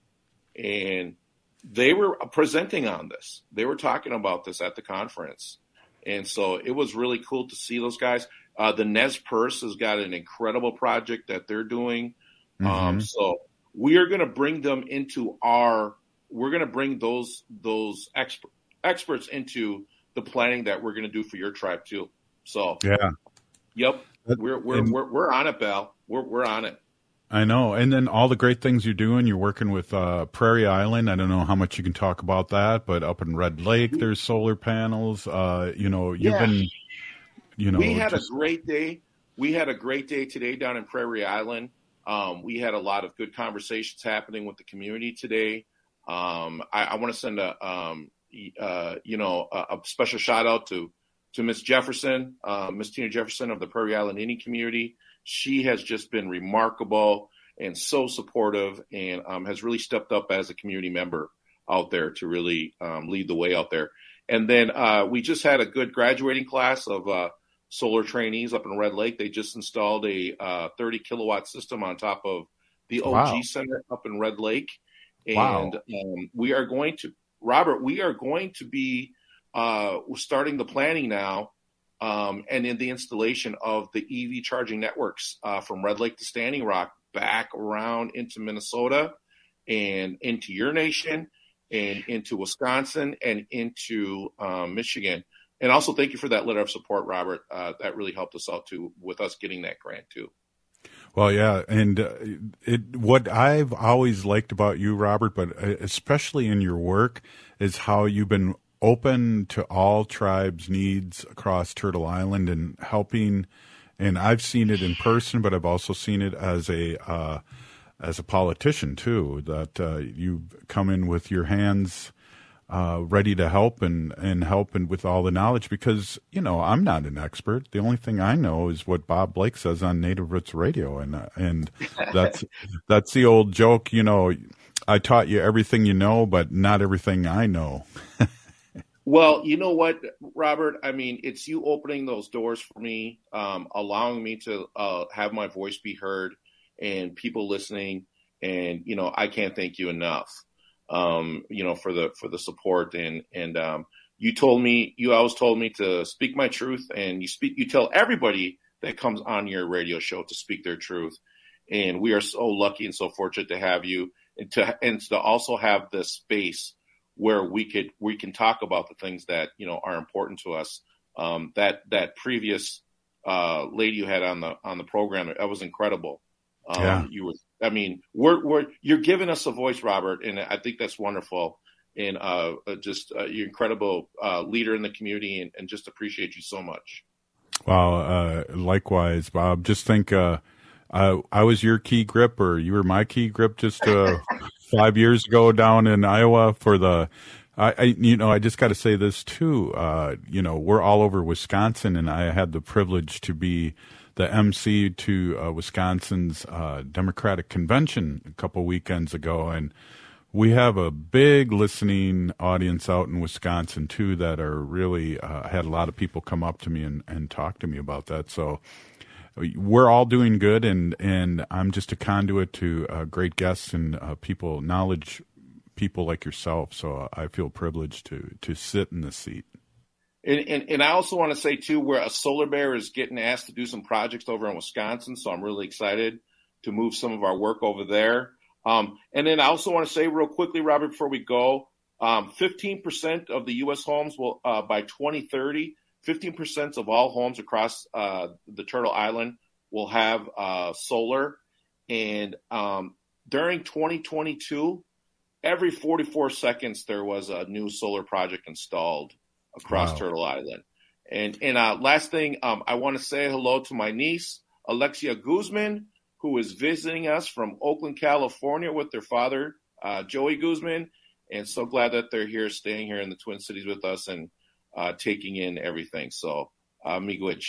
And they were presenting on this. They were talking about this at the conference. And so it was really cool to see those guys. Uh, the Nez Perce has got an incredible project that they're doing. Mm-hmm. Um, so we are going to bring them into our, we're going to bring those, those exp- experts into the planning that we're going to do for your tribe too. So, yeah. Yep. We're, we're, and, we're, we're on it, Bal. We're, we're on it. I know. And then all the great things you're doing, you're working with uh, Prairie Island. I don't know how much you can talk about that, but up in Red Lake, there's solar panels. Uh, you know, you've yeah. been, you know. We had just... a great day. We had a great day today down in Prairie Island. Um, we had a lot of good conversations happening with the community today. Um, I, I want to send a, um, uh, you know, a, a special shout out to, to Miss Jefferson, uh, Miss Tina Jefferson of the Prairie Island Indian community. She has just been remarkable and so supportive, and um, has really stepped up as a community member out there to really um, lead the way out there. And then uh, we just had a good graduating class of uh, solar trainees up in Red Lake. They just installed a uh, thirty kilowatt system on top of the O G wow. Center up in Red Lake. And wow. um, we are going to, Robert, we are going to be uh, starting the planning now um, and in the installation of the E V charging networks uh, from Red Lake to Standing Rock back around into Minnesota and into your nation and into Wisconsin and into um, Michigan. And also thank you for that letter of support, Robert. Uh, that really helped us out too, with us getting that grant too. Well, yeah. And uh, it, what I've always liked about you, Robert, but especially in your work, is how you've been open to all tribes' needs across Turtle Island and helping. And I've seen it in person, but I've also seen it as a, uh, as a politician too, that uh, you come in with your hands Uh, ready to help and, and help and with all the knowledge, because, you know, I'm not an expert. The only thing I know is what Bob Blake says on Native Roots Radio. And, uh, and that's, that's the old joke, you know, I taught you everything you know, but not everything I know. Well, you know what, Robert, I mean, it's you opening those doors for me, um, allowing me to uh, have my voice be heard and people listening. And, you know, I can't thank you enough. Um, you know, for the, for the support. And, and, um, you told me, you always told me to speak my truth, and you speak, you tell everybody that comes on your radio show to speak their truth. And we are so lucky and so fortunate to have you, and to, and to also have the space where we could, we can talk about the things that, you know, are important to us. Um, that, that previous, uh, lady you had on the, on the program, that was incredible. Um, yeah. you were, I mean, we're, we're, you're giving us a voice, Robert, and I think that's wonderful. And uh, just uh, you're an incredible uh, leader in the community, and, and just appreciate you so much. Well, uh, likewise, Bob. Just think, uh, uh, I was your key grip, or you were my key grip just uh, five years ago down in Iowa for the. I, I you know, I just got to say this too. Uh, you know, we're all over Wisconsin, and I had the privilege to be the M C to uh, Wisconsin's uh, Democratic Convention a couple weekends ago, and we have a big listening audience out in Wisconsin too that are really. Uh, I had a lot of people come up to me and, and talk to me about that. So we're all doing good, and and I'm just a conduit to uh, great guests and uh, people, knowledge people like yourself. So I feel privileged to to sit in this seat. And, and, and I also want to say, too, where a Solar Bear is getting asked to do some projects over in Wisconsin, so I'm really excited to move some of our work over there. Um, and then I also want to say real quickly, Robert, before we go, um, fifteen percent of the U S homes will, uh, by twenty thirty, fifteen percent of all homes across uh, the Turtle Island will have uh, solar. And um, during twenty twenty-two, every forty-four seconds there was a new solar project installed across wow. Turtle Island. And and uh, last thing, um, I want to say hello to my niece, Alexia Guzman, who is visiting us from Oakland, California with their father, uh, Joey Guzman. And so glad that they're here, staying here in the Twin Cities with us and uh, taking in everything. So, uh, miigwech.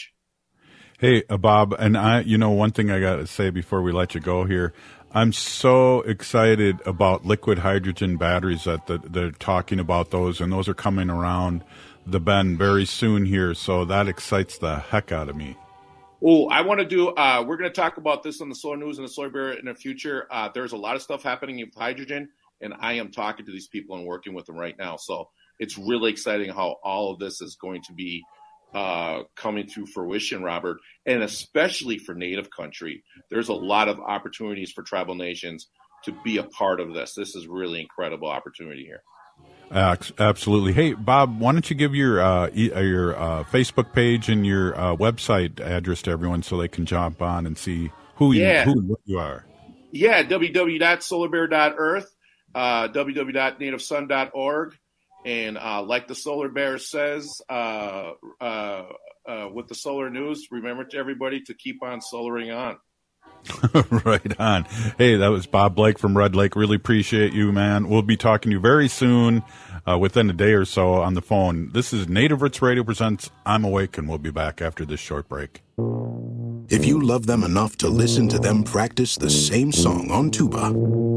Hey, uh, Bob, and I, you know, one thing I got to say before we let you go here, I'm so excited about liquid hydrogen batteries that the, they're talking about those, and those are coming around the bend very soon here. So that excites the heck out of me. Oh, I want to do, uh, we're going to talk about this on the Solar News and the Solar Bear in the future. Uh, there's a lot of stuff happening with hydrogen, and I am talking to these people and working with them right now. So it's really exciting how all of this is going to be uh, coming to fruition, Robert, and especially for Native country. There's a lot of opportunities for tribal nations to be a part of this. This is really incredible opportunity here. Uh, absolutely. Hey, Bob, why don't you give your uh, e- your uh, Facebook page and your uh, website address to everyone so they can jump on and see who yeah. you who and what you are? Yeah, w w w dot solar bear dot earth, uh, w w w dot native sun dot org. And uh, like the Solar Bear says uh, uh, uh, with the Solar News, remember to everybody to keep on solaring on. Right on. Hey, that was Bob Blake from Red Lake. Really appreciate you, man. We'll be talking to you very soon, uh, within a day or so on the phone. This is Native Roots Radio presents I'm Awake, and we'll be back after this short break. If you love them enough to listen to them practice the same song on tuba,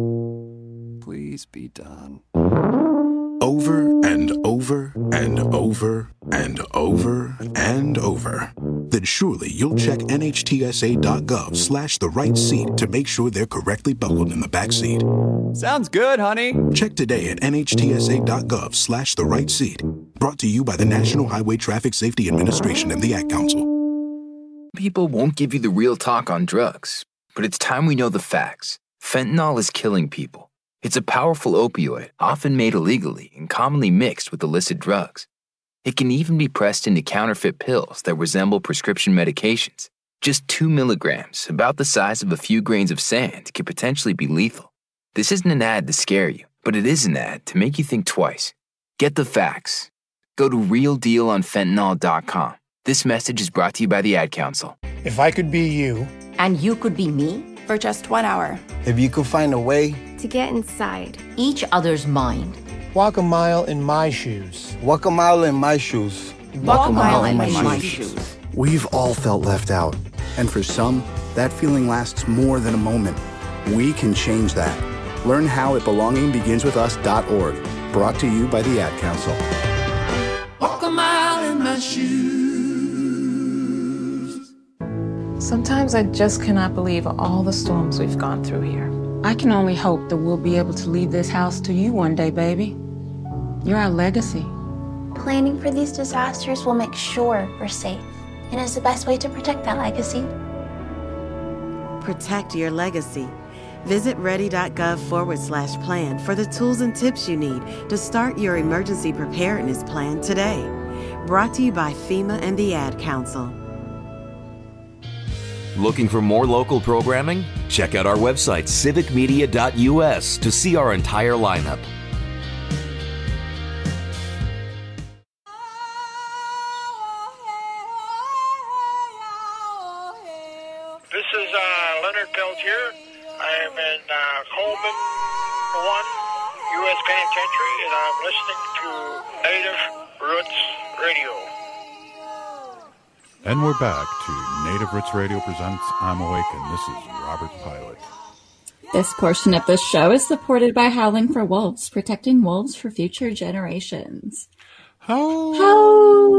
please be done. Over and over and over and over and over, then surely you'll check N H T S A dot gov slash the right seat to make sure they're correctly buckled in the back seat. Sounds good, honey. Check today at N H T S A dot gov slash the right seat. Brought to you by the National Highway Traffic Safety Administration and the Ad Council. People won't give you the real talk on drugs, but it's time we know the facts. Fentanyl is killing people. It's a powerful opioid, often made illegally and commonly mixed with illicit drugs. It can even be pressed into counterfeit pills that resemble prescription medications. Just two milligrams, about the size of a few grains of sand, could potentially be lethal. This isn't an ad to scare you, but it is an ad to make you think twice. Get the facts. Go to real deal on fentanyl dot com. This message is brought to you by the Ad Council. If I could be you. And you could be me? For just one hour. If you could find a way to get inside each other's mind. Walk a mile in my shoes. Walk a mile in my shoes. Walk, Walk a mile, mile in, in my, my shoes. shoes. We've all felt left out. And for some, that feeling lasts more than a moment. We can change that. Learn how at belonging begins with us dot org. Brought to you by the Ad Council. Walk a mile in my shoes. Sometimes I just cannot believe all the storms we've gone through here. I can only hope that we'll be able to leave this house to you one day, baby. You're our legacy. Planning for these disasters will make sure we're safe, and is the best way to protect that legacy. Protect your legacy. Visit ready.gov forward slash plan for the tools and tips you need to start your emergency preparedness plan today. Brought to you by FEMA and the Ad Council. Looking for more local programming? Check out our website, civic media dot u s, to see our entire lineup. This is uh, Leonard Peltier. I am in uh, Coleman one U S Penitentiary, and I'm listening to Native Roots Radio. And we're back to Native Roots Radio presents I'm Awakened. This is Robert Pilot. This portion of the show is supported by Howling for Wolves, protecting wolves for future generations. How? How?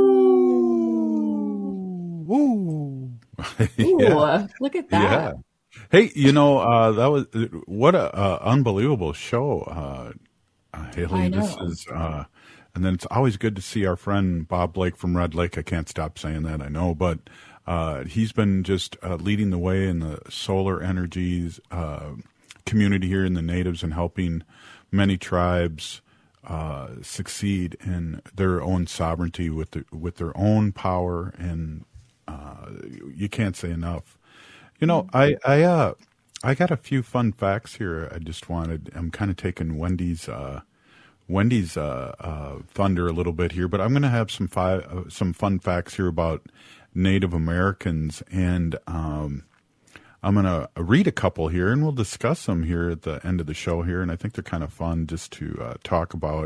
Ooh. Ooh, look at that. Yeah. Hey, you know, uh, that was what a uh, unbelievable show, uh, uh, Haley. I know. This is, uh, and then it's always good to see our friend Bob Blake from Red Lake. I can't stop saying that, I know, but uh, he's been just uh, leading the way in the solar energies uh, community here in the natives and helping many tribes uh, succeed in their own sovereignty with the, with their own power, and uh, you can't say enough. You know, I I uh I got a few fun facts here. I just wanted. I'm kind of taking Wendy's uh, Wendy's uh, uh, thunder a little bit here, but I'm going to have some fi- uh, some fun facts here about Native Americans, and um, I'm going to read a couple here, and we'll discuss them here at the end of the show here. And I think they're kind of fun just to uh, talk about.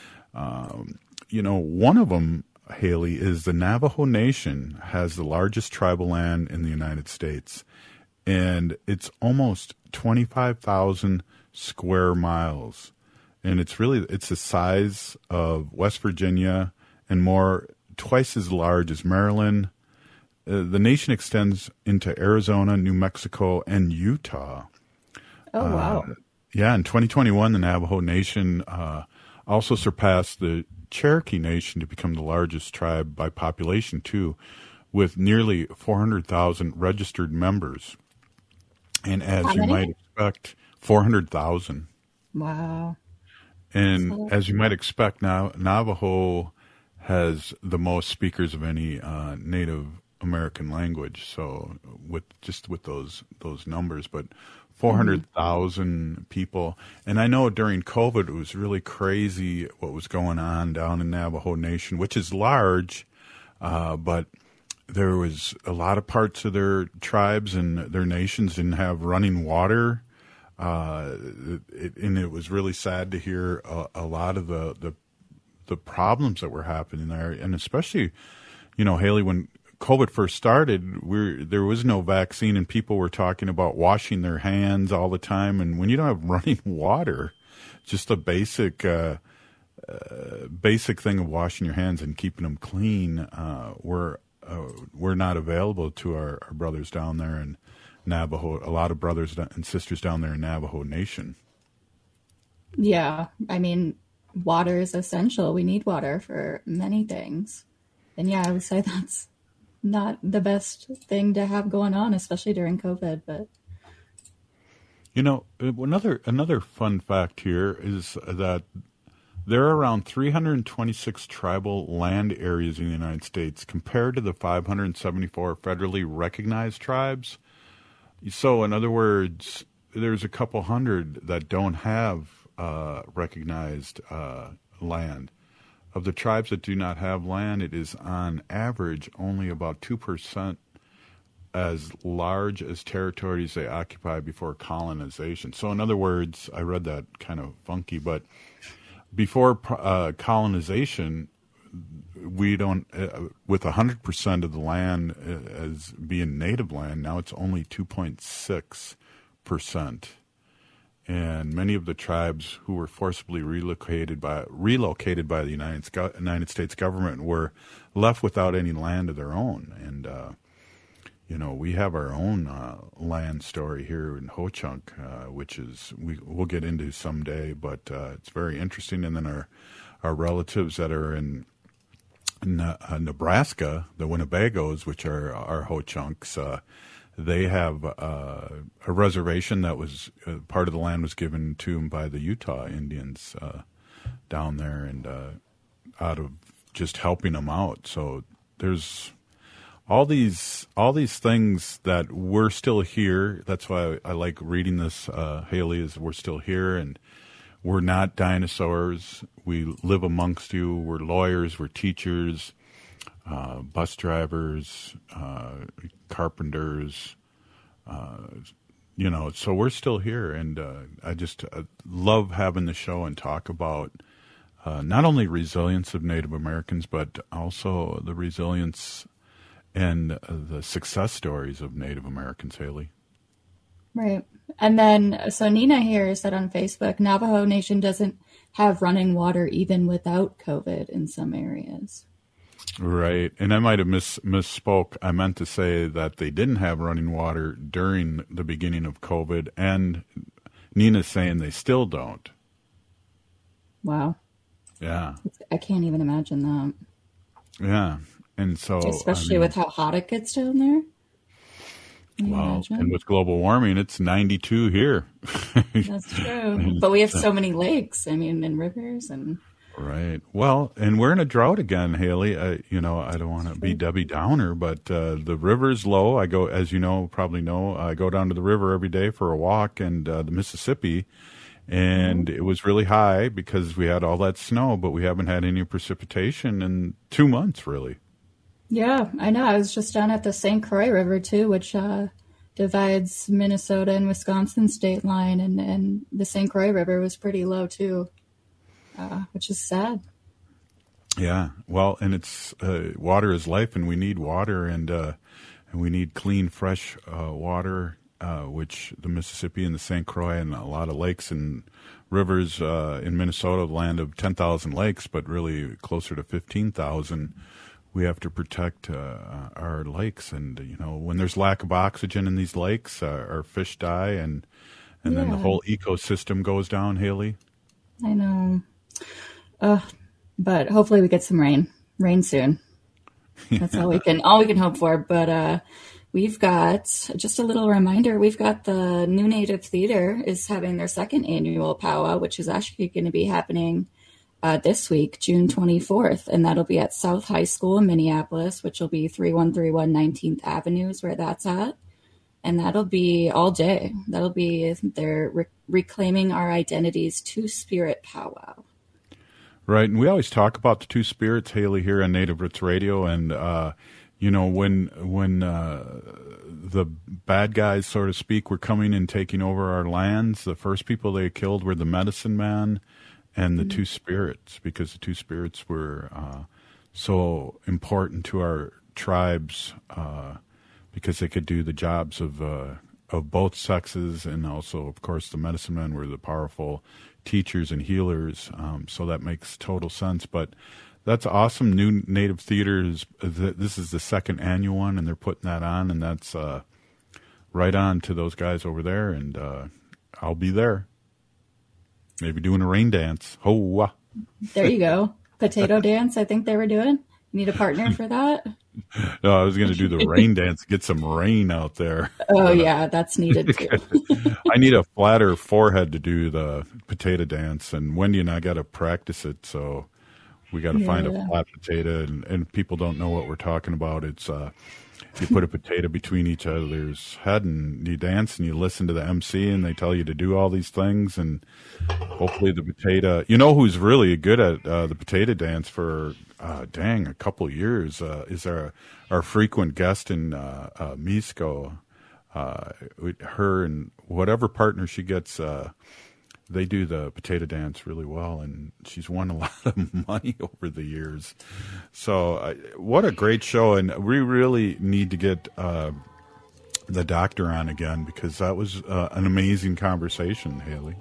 Um, you know, one of them, Haley, is the Navajo Nation has the largest tribal land in the United States. And it's almost twenty-five thousand square miles. And it's really, it's the size of West Virginia and more, twice as large as Maryland. Uh, the nation extends into Arizona, New Mexico, and Utah. Oh, wow. Uh, yeah, in twenty twenty-one, the Navajo Nation uh, also surpassed the Cherokee Nation to become the largest tribe by population, too, with nearly four hundred thousand registered members. And as How you many? might expect, four hundred thousand. Wow. And So- as you might expect, now Navajo has the most speakers of any uh, Native American language. So with just with those those numbers, but four hundred thousand people. And I know during COVID, it was really crazy what was going on down in Navajo Nation, which is large, uh, but there was a lot of parts of their tribes and their nations didn't have running water. Uh, it, and it was really sad to hear a, a lot of the, the, the problems that were happening there. And especially, you know, Haley, when COVID first started, we there was no vaccine and people were talking about washing their hands all the time. And when you don't have running water, just a basic, uh, uh, basic thing of washing your hands and keeping them clean, uh, were, Uh, we're not available to our, our brothers down there in Navajo, a lot of brothers and sisters down there in Navajo Nation. Yeah, I mean, water is essential. We need water for many things. And yeah, I would say that's not the best thing to have going on, especially during COVID. But You know, another another fun fact here is that there are around three hundred twenty-six tribal land areas in the United States compared to the five hundred seventy-four federally recognized tribes. So, in other words, there's a couple hundred that don't have uh, recognized uh, land. Of the tribes that do not have land, it is on average only about two percent as large as territories they occupy before colonization. So, in other words, I read that kind of funky, but before uh, colonization, we don't, uh, with one hundred percent of the land as being native land, now it's only two point six percent. And many of the tribes who were forcibly relocated by relocated by the United, United States government were left without any land of their own. And, uh, you know, we have our own uh, land story here in Ho-Chunk, uh, which is we we'll get into someday, but uh, it's very interesting. And then our our relatives that are in, in uh, Nebraska, the Winnebagos, which are our Ho-Chunks, uh, they have uh, a reservation that was uh, part of the land was given to them by the Utah Indians uh, down there, and uh, out of just helping them out. So there's all these all these things that we're still here. That's why I, I like reading this, uh, Haley, is we're still here and we're not dinosaurs. We live amongst you. We're lawyers. We're teachers, uh, bus drivers, uh, carpenters, uh, you know, so we're still here, and uh, I just uh, love having the show and talk about uh, not only resilience of Native Americans, but also the resilience and uh, the success stories of Native Americans, Haley. Right. And then, so Nina here said on Facebook, Navajo Nation doesn't have running water even without COVID in some areas. Right. And I might have miss, misspoke. I meant to say that they didn't have running water during the beginning of COVID, and Nina's saying they still don't. Wow. Yeah. I can't even imagine that. Yeah. And so, especially I mean, with how hot it gets down there. Well, and with global warming, it's ninety-two here. That's true. But we have so many lakes, I mean, and rivers and. Right. Well, and we're in a drought again, Haley. I, you know, I don't want to be Debbie Downer, but uh, the river's low. I go, as you know, probably know, I go down to the river every day for a walk, and uh, the Mississippi, and mm-hmm. it was really high because we had all that snow, but we haven't had any precipitation in two months, really. Yeah, I know. I was just down at the Saint Croix River, too, which uh, divides Minnesota and Wisconsin state line, and, and the Saint Croix River was pretty low, too. Uh, which is sad. Yeah, well, and it's uh, water is life, and we need water, and uh, and we need clean, fresh uh, water, uh, which the Mississippi and the Saint Croix and a lot of lakes and rivers uh, in Minnesota, land of ten thousand lakes, but really closer to fifteen thousand. We have to protect uh, our lakes, and you know, when there's lack of oxygen in these lakes, uh, our fish die, and and yeah. then the whole ecosystem goes down. Haley, I know. Uh, but hopefully we get some rain, rain soon. That's all we can, all we can hope for. But uh, we've got just a little reminder. We've got the New Native Theater is having their second annual powwow, which is actually going to be happening uh, this week, June twenty-fourth, and that'll be at South High School in Minneapolis, which will be three one three one nineteenth Avenue is where that's at. And that'll be all day. That'll be their re- Reclaiming Our Identities Two-Spirit powwow. Right, and we always talk about the two spirits, Haley, here on Native Roots Radio, and uh, you know, when when uh, the bad guys, so to speak, were coming and taking over our lands, the first people they killed were the medicine man and the mm-hmm. two spirits, because the two spirits were uh, so important to our tribes, uh, because they could do the jobs of uh, of both sexes, and also, of course, the medicine men were the powerful teachers and healers, um, so that makes total sense. But that's awesome. New Native Theater is this is the second annual one, and they're putting that on, and that's uh, right on to those guys over there. And uh, I'll be there, maybe doing a rain dance. Ho! There you go, potato dance. I think they were doing. You need a partner for that. No, I was going to do the rain dance, get some rain out there. Oh, but, yeah, uh, that's needed too. I need a flatter forehead to do the potato dance, and Wendy and I got to practice it, so we got to yeah. find a flat potato, and, and people don't know what we're talking about. It's uh, you put a potato between each other's head, and you dance, and you listen to the M C, and they tell you to do all these things, and hopefully the potato, you know who's really good at uh, the potato dance for Uh, dang, a couple years uh, is our our frequent guest in uh, uh, Misco. Uh, her and whatever partner she gets, uh, they do the potato dance really well, and she's won a lot of money over the years. So, uh, what a great show! And we really need to get uh, the doctor on again, because that was uh, an amazing conversation, Haley.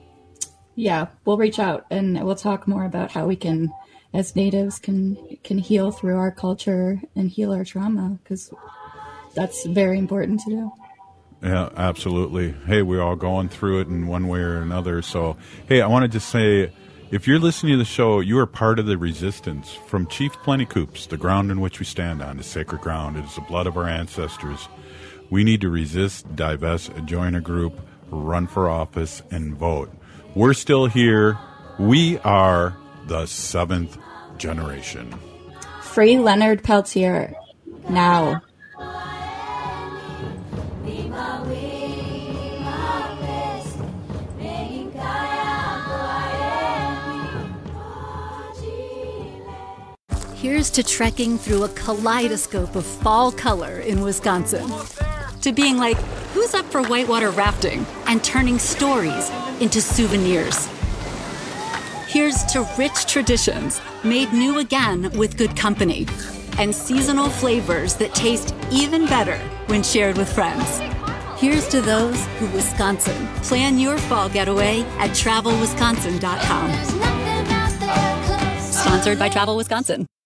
Yeah, we'll reach out and we'll talk more about how we can, as natives, can can heal through our culture and heal our trauma, because that's very important to do. Yeah, absolutely. Hey, we're all going through it in one way or another. So, hey, I wanted to say, if you're listening to the show, you are part of the resistance. From Chief Plentycoops, the ground in which we stand on is sacred ground. It is the blood of our ancestors. We need to resist, divest, join a group, run for office, and vote. We're still here. We are the seventh generation. Free Leonard Peltier. Now. Here's to trekking through a kaleidoscope of fall color in Wisconsin. To being like, Who's up for whitewater rafting and turning stories into souvenirs? Here's to rich traditions made new again with good company and seasonal flavors that taste even better when shared with friends. Here's to those who Wisconsin. Plan your fall getaway at travel wisconsin dot com. Sponsored by Travel Wisconsin.